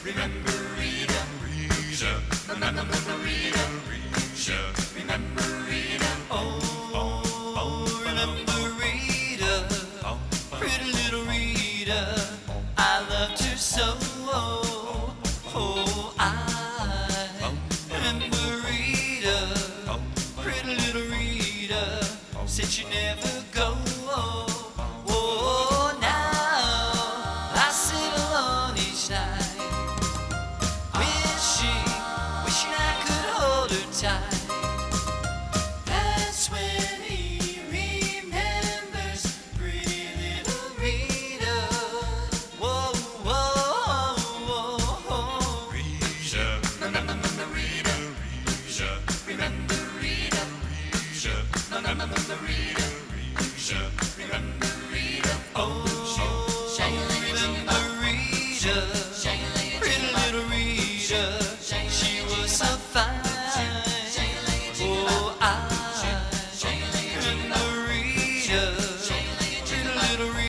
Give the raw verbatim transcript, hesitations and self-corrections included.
Remember Rita, Rita, remember Rita, Rita, remember Rita. Oh, oh, remember Rita, pretty little Rita. I loved her so. Oh, I remember Rita, pretty little Rita. Said she'd never go. Oh, now I sit alone each night, wishing, wishing I could hold her tight. That's when he remembers pretty little Rita. Whoa, whoa, whoa, whoa. Rita, remember Rita, Rita, remember Rita, Rita, remember Rita, Rita, remember Rita. Oh, remember Rita, pretty little Rita. She was so fine.